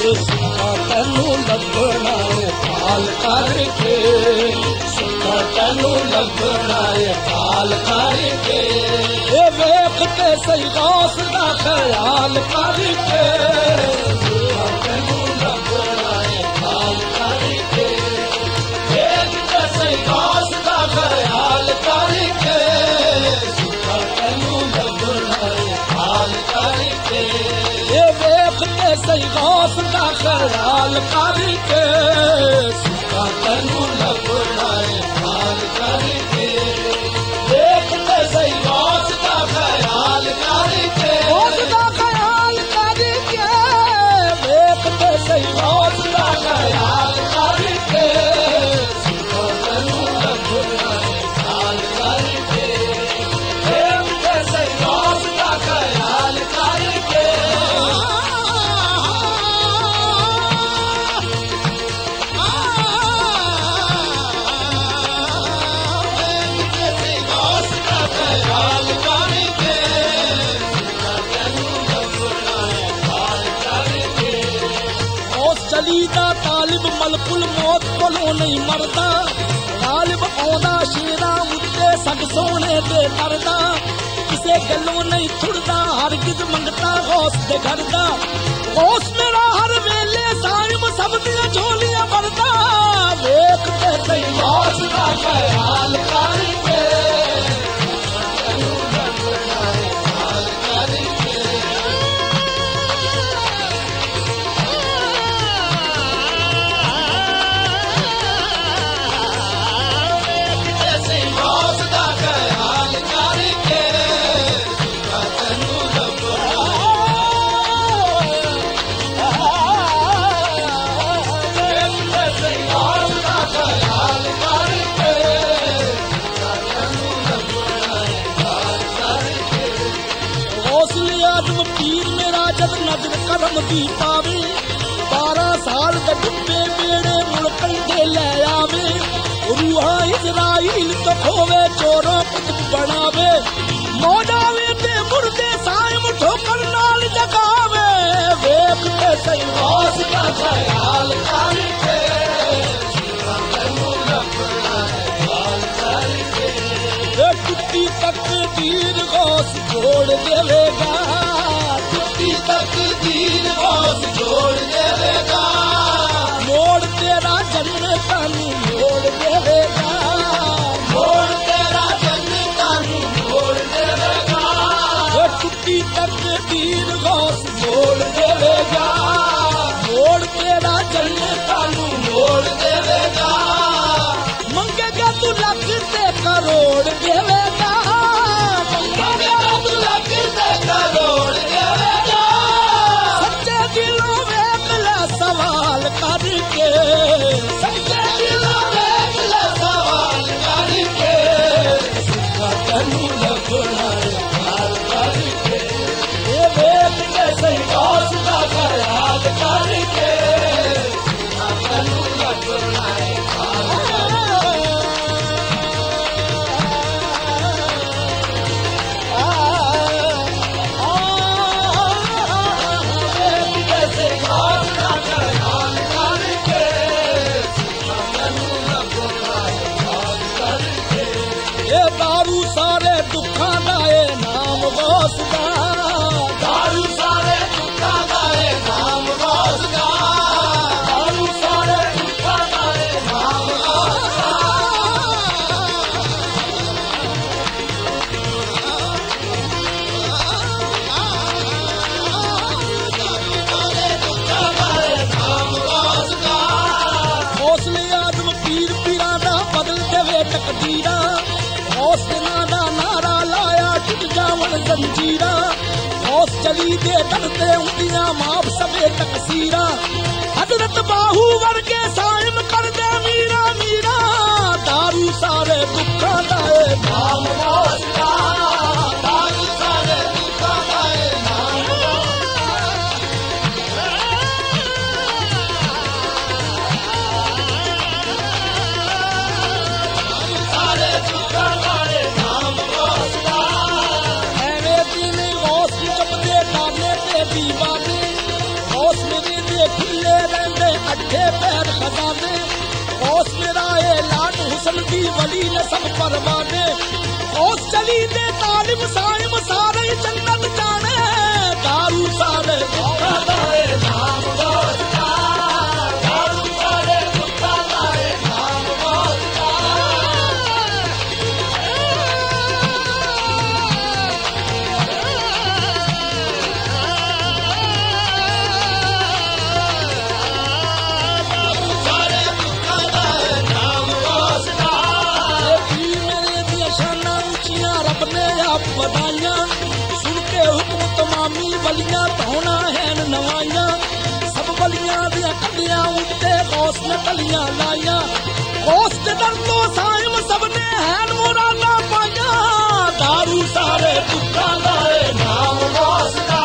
सुखा तैनू लभना है काल करके, सुखा तैनू लभना है काल करके, ये वेख के सही गौस दा ख्याल करके, सुखा तैनू लभना है काल करके, वेख के सही गौस दा ख्याल करके, सुखा तैनू लभना है काल करके, ये वेख के सही गौस दा ख्याल करके, सुखा तैनू लभना है काल करके, वेख के सही गौस दा ख्याल करके, गौस दा ख्याल करके, वेख के सही गौस दा ख्याल करके, सुखा तैनू लभना है काल करके, वेख के सही गौस दा ख्याल करके, चलीदा तालिब मलकुल मौत कोलों नहीं मरदा, तालिब आउंदा शेरा उत्ते सग सोने दे तरदा, किसे गलों नहीं थुड़दा हरगिज मंगता गौस दे घर दा, गौस मेरा हर वेले साहिब सब दियां झोलियां भरदा, वेख के सही गौस दा ख्याल करके, पीर मेरा जब नजर कदम दी पावे, 12 साल दे डुबे बेड़े मुड़ कंधे ले आवे, रूहा इजराइल तो खोवे चोरों कुतुब बनावे, मौजावे ते मुर्दे साइम ठोकर नाल जगावे, वेख के सही गौस दा ख्याल करके, सुखा तैनू लभना है काल करके, ये टुट्टी तकदीर गौस जोड़ देवेगा, तकदीर गौस जोड़ देवेगा, मोड़ तेरा जन्नतां नूं मोड़ देवेगा, मोड़ तेरा जन्नतां नूं मोड़ देवेगा, वो टुट्टी तकदीर गौस मोड़ देवेगा, मोड़ तेरा जन्नतां नूं मोड़ देवेगा, मंगेगा तू लख ते करोड़ देवेगा, मंगेगा तू लख ते करोड़ देवेगा, सवाल करके, सच्चे दिलों में सवाल करके, सुखा तैनू लभना है काल करके, ये वेख के सही गौस दा ख्याल करके, सुखा तैनू लभना है काल दारू सारे दुखा दाए नाम गौस दा, दारू सारे दुखा दाए नाम गौस दा, दारू सारे दुखा दाए नाम गौस दा, हौसले आदम पीर पीरा दा बदल देवे तकदीरा, गौस दा नारा लाया टुट जावन जंजीरा, गौस चली दे दरते उंदियां माफ सबे तकसीरा, हजरत बाहू वर्गे साहिब कर दे मीरा मीरा, दारू सारे दुखा दाए नाम गौस दा, दारू सारे दुखा दाए नाम गौस दा, सारे दुखा दाए नाम गौस दा, ऐवे दिन गौस जपदे ताने ते दीवाने, बैठे पैर खजाने गौस मेरा ए लाड हुसन दी वली ने सब परवाने गौस चली दे तालिब साइम सारे जन्नत जाने दारू सारे दुखा दाए नाम गौस का दारू सारे दुखा दाए नाम गौस का बधाइयां सुन के हुक्म तमामी वलियां धौना हैन नवाइयां सब वलियां दियां कलियां उत्ते गौस ने कलियां लाइयां गौस दे दर तो साइम सबने हैन मुरादा पाइयां दारू सारे दुखा दाए नाम गौस का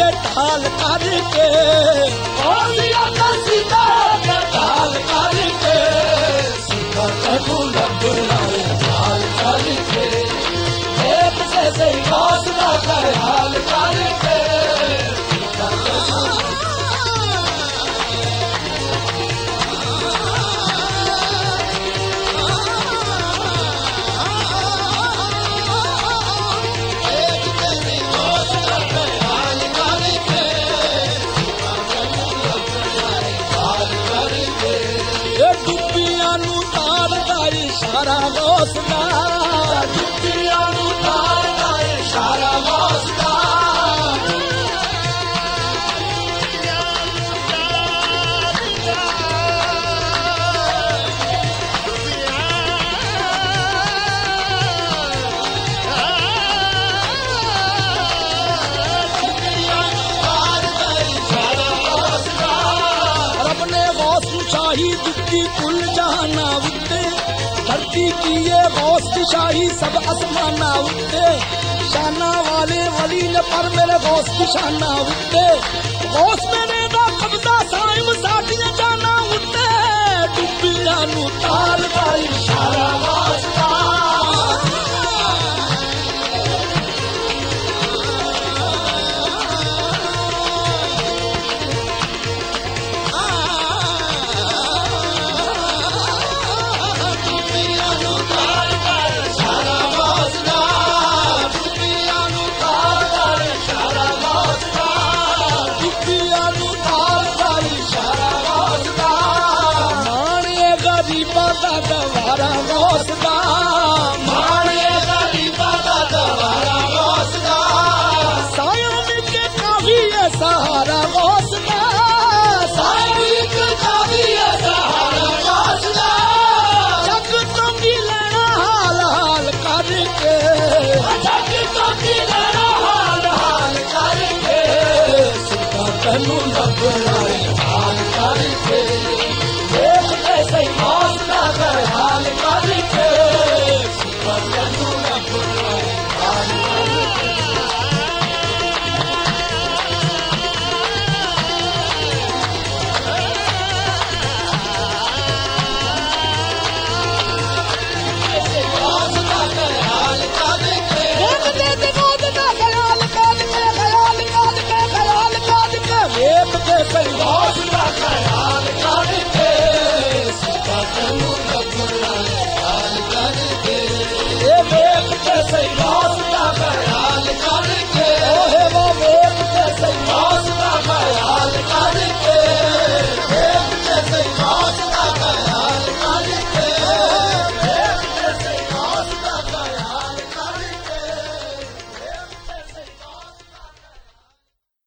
के ढाल करके गौसिया का सीधा के ढाल करके सीधा तनु लबना ढाल करके एक जैसे गौसला का हाल करके सारा गौसला डुबिया नू तार दा सारा गौसला रब ने गौस शाही दुखी कुल जहाना उत्ते धरती की ये गौस की शाही सब आसमाना उत्ते शाना वाले वली ने पर मेरे गौस की शाना उत्ते गौस मेरे दा कब्जा साइम साथियां जाना उत्ते डुबिया नू ताल दा इशारा वास्ता दवारा गौसदा माने गरीबा दा दवारा गौसदा सायों के काफी है सहारा गौसदा सायों के काफी है सहारा गौसदा जग तो की लेना हाल हाल करके जग तो की लेना हाल हाल करके सीधा तनु लबना हाल करके